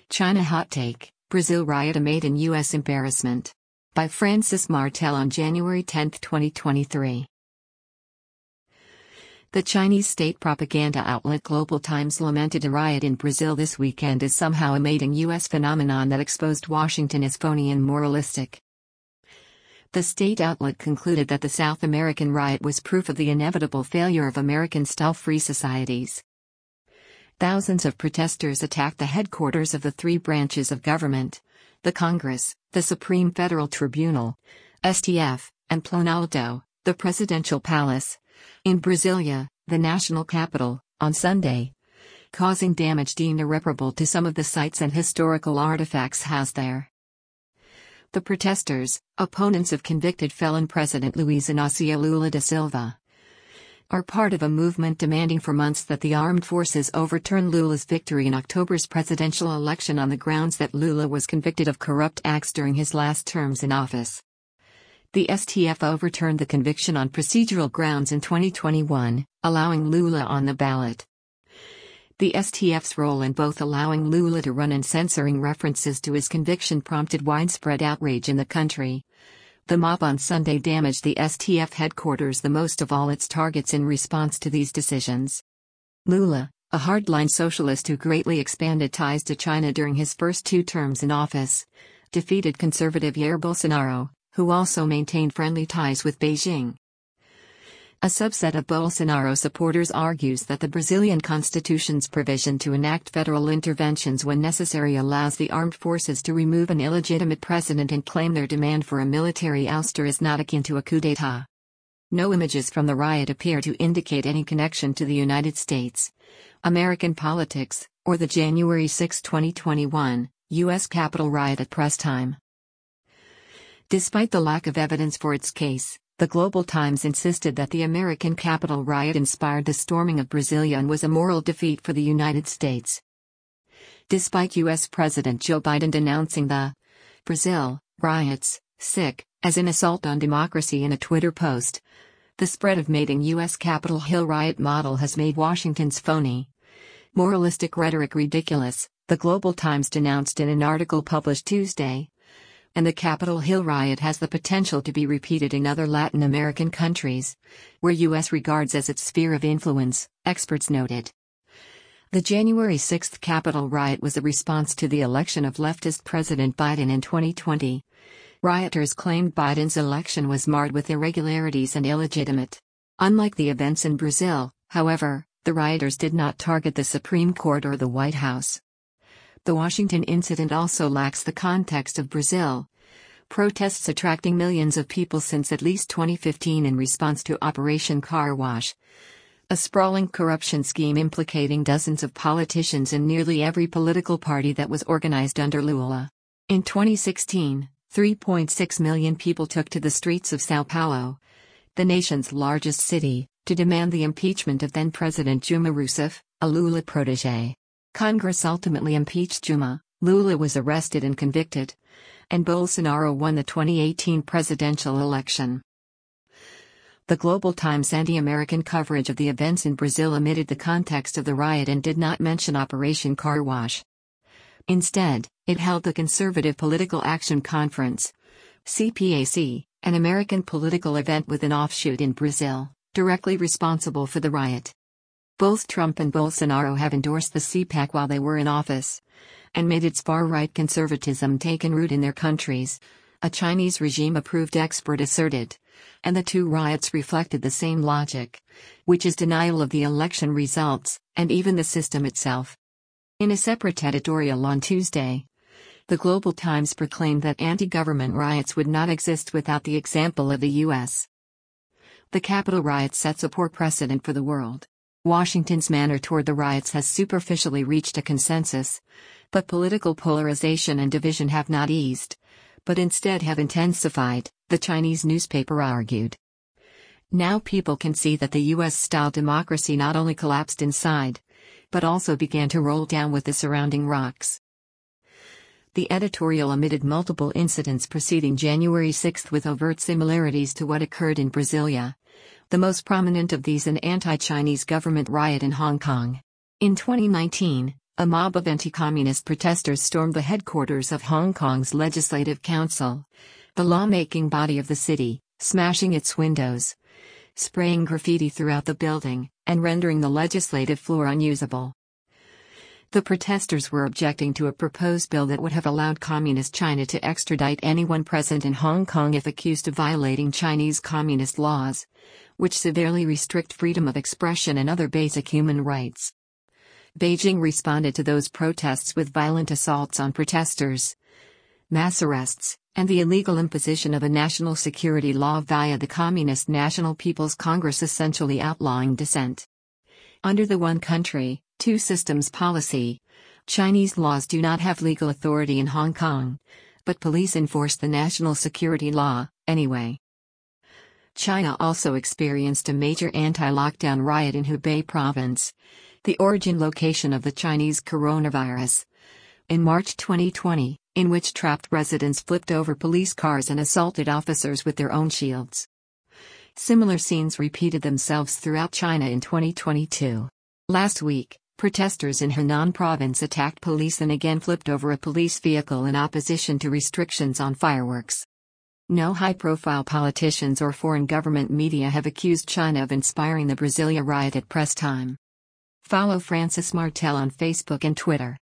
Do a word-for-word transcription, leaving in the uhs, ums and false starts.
China Hot Take, Brazil Riot Amid in U S Embarrassment. By Francis Martel on January tenth, twenty twenty-three. The Chinese state propaganda outlet Global Times lamented a riot in Brazil this weekend as somehow a made in U S phenomenon that exposed Washington as phony and moralistic. The state outlet concluded that the South American riot was proof of the inevitable failure of American-style free societies. Thousands of protesters attacked the headquarters of the three branches of government: the Congress, the Supreme Federal Tribunal, S T F, and Planalto, the presidential palace, in Brasilia, the national capital, on Sunday, causing damage deemed irreparable to some of the sites and historical artifacts housed there. The protesters, opponents of convicted felon President Luiz Inácio Lula da Silva, are part of a movement demanding for months that the armed forces overturn Lula's victory in October's presidential election on the grounds that Lula was convicted of corrupt acts during his last terms in office. The S T F overturned the conviction on procedural grounds in twenty twenty-one, allowing Lula on the ballot. The S T F's role in both allowing Lula to run and censoring references to his conviction prompted widespread outrage in the country. The mob on Sunday damaged the S T F headquarters, the most of all its targets, in response to these decisions. Lula, a hardline socialist who greatly expanded ties to China during his first two terms in office, defeated conservative Jair Bolsonaro, who also maintained friendly ties with Beijing. A subset of Bolsonaro supporters argues that the Brazilian constitution's provision to enact federal interventions when necessary allows the armed forces to remove an illegitimate president and claim their demand for a military ouster is not akin to a coup d'état. No images from the riot appear to indicate any connection to the United States, American politics, or the January sixth, twenty twenty-one, U S Capitol riot at press time. Despite the lack of evidence for its case, the Global Times insisted that the American Capitol riot inspired the storming of Brasilia and was a moral defeat for the United States. Despite U S President Joe Biden denouncing the Brazil riots, sick, as an assault on democracy in a Twitter post, the spread of made in U S Capitol Hill riot model has made Washington's phony, moralistic rhetoric ridiculous, the Global Times denounced in an article published Tuesday. And the Capitol Hill riot has the potential to be repeated in other Latin American countries, where U S regards as its sphere of influence, experts noted. The January sixth Capitol riot was a response to the election of leftist President Biden in twenty twenty. Rioters claimed Biden's election was marred with irregularities and illegitimate. Unlike the events in Brazil, however, the rioters did not target the Supreme Court or the White House. The Washington incident also lacks the context of Brazil. Protests attracting millions of people since at least twenty fifteen in response to Operation Car Wash, a sprawling corruption scheme implicating dozens of politicians in nearly every political party that was organized under Lula. In twenty sixteen, three point six million people took to the streets of São Paulo, the nation's largest city, to demand the impeachment of then-President Dilma Rousseff, a Lula protégé. Congress ultimately impeached Dilma, Lula was arrested and convicted, and Bolsonaro won the twenty eighteen presidential election. The Global Times' anti-American coverage of the events in Brazil omitted the context of the riot and did not mention Operation Car Wash. Instead, it held the Conservative Political Action Conference, C P A C, an American political event with an offshoot in Brazil, directly responsible for the riot. Both Trump and Bolsonaro have endorsed the C PAC while they were in office, and made its far-right conservatism taken root in their countries, a Chinese regime-approved expert asserted, and the two riots reflected the same logic, which is denial of the election results, and even the system itself. In a separate editorial on Tuesday, the Global Times proclaimed that anti-government riots would not exist without the example of the U S. The Capitol riot sets a poor precedent for the world. Washington's manner toward the riots has superficially reached a consensus, but political polarization and division have not eased, but instead have intensified, the Chinese newspaper argued. Now people can see that the U S-style democracy not only collapsed inside, but also began to roll down with the surrounding rocks. The editorial omitted multiple incidents preceding January sixth with overt similarities to what occurred in Brasilia. The most prominent of these an anti-Chinese government riot in Hong Kong. In twenty nineteen, A mob of anti-communist protesters stormed the headquarters of Hong Kong's Legislative Council, the lawmaking body of the city, smashing its windows, spraying graffiti throughout the building, and rendering the legislative floor unusable. The protesters were objecting to a proposed bill that would have allowed Communist China to extradite anyone present in Hong Kong if accused of violating Chinese communist laws, which severely restrict freedom of expression and other basic human rights. Beijing responded to those protests with violent assaults on protesters, mass arrests, and the illegal imposition of a national security law via the Communist National People's Congress, essentially outlawing dissent. Under the one country, two systems policy, Chinese laws do not have legal authority in Hong Kong, but police enforce the national security law, anyway. China also experienced a major anti-lockdown riot in Hubei province, the origin location of the Chinese coronavirus, in March twenty twenty, in which trapped residents flipped over police cars and assaulted officers with their own shields. Similar scenes repeated themselves throughout China in twenty twenty-two. Last week, protesters in Henan province attacked police and again flipped over a police vehicle in opposition to restrictions on fireworks. No high-profile politicians or foreign government media have accused China of inspiring the Brasilia riot at press time. Follow Francis Martel on Facebook and Twitter.